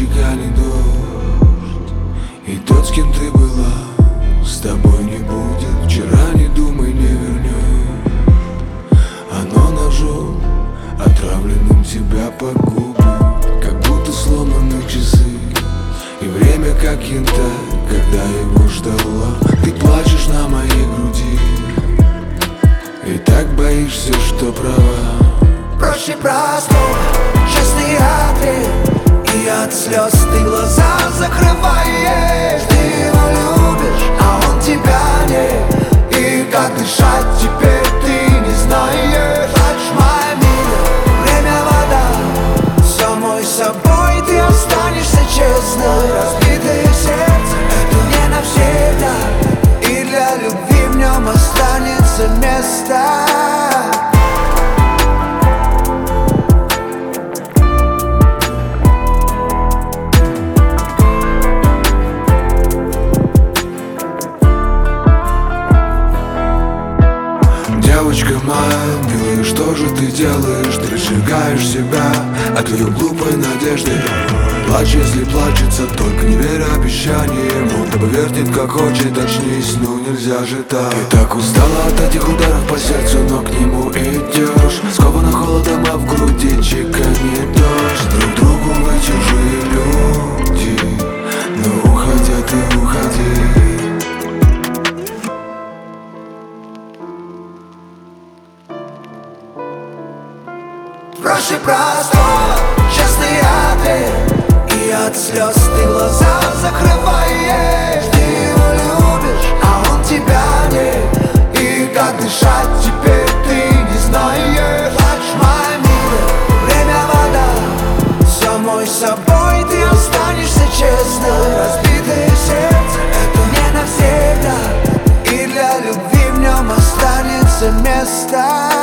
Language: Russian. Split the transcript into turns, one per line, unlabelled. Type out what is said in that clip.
щека не дождь. И тот, с кем ты была, с тобой не будет. Вчера не думай, не вернешь. Оно ножом отравленным тебя погубит, как будто сломаны часы. И время как янтарь, когда его ждала. Ты плачешь на моей груди и так боишься, что права.
Проще простого, честный ответ, и от слез ты глаза закрываешь. Ты его любишь, а он тебя нет, и как дышать теперь ты не знаешь. Плачешь, моя милая, время вода, самой собой ты останешься честной. Разбитое сердце — это не навсегда, и для любви в нем останется место.
Девочка моя, милая, что же ты делаешь? Ты сжигаешь себя от ее глупой надежды. Плачь, если плачется, только не верь обещаниям. Он тобой вертит как хочет, очнись, ну нельзя же так. Ты так устала от этих ударов по сердцу, но к нему идешь. Скована холодом, а в груди чеканит дождь. Друг другу вы чужие люди, но уходя ты уходи.
Проще простого, честный ответ, и от слез ты глаза закрываешь. Ты его любишь, а он тебя нет, и как дышать теперь ты не знаешь. Плачь, моя милая, время вода, самой собой ты останешься честной. Разбитое сердце — это не навсегда, и для любви в нем останется место.